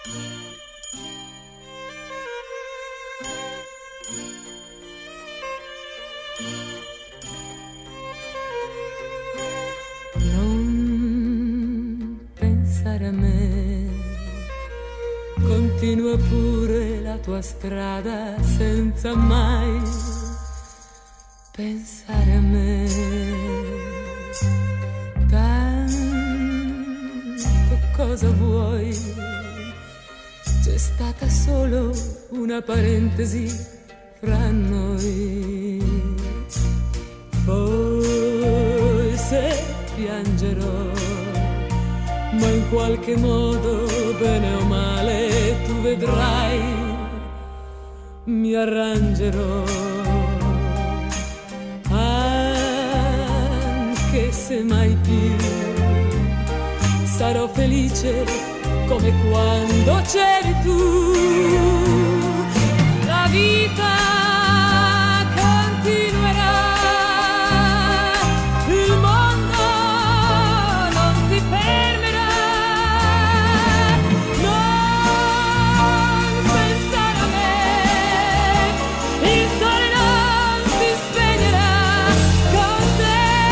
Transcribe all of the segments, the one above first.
Non pensare a me, continua pure la tua strada senza mai pensare a me. Tanto cosa vuoi? C'è stata solo una parentesi fra noi. Forse piangerò, ma in qualche modo, bene o male, tu vedrai, mi arrangerò. Anche se mai più sarò felice come quando c'eri tu. La vita continuerà, il mondo non si fermerà. Non pensare a me, il sole non si spegnerà con te.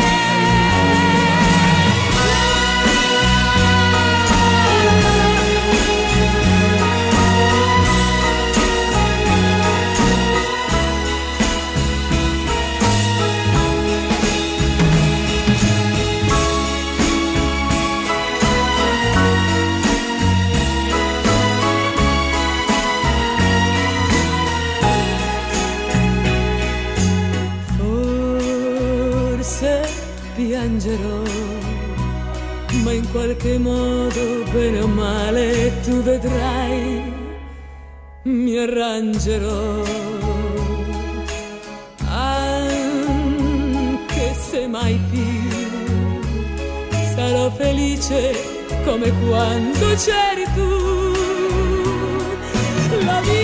Forse piangerò, ma in qualche modo, bene o male, tu vedrai, mi arrangerò. Anche se mai più sarò felice come quando c'eri tu. La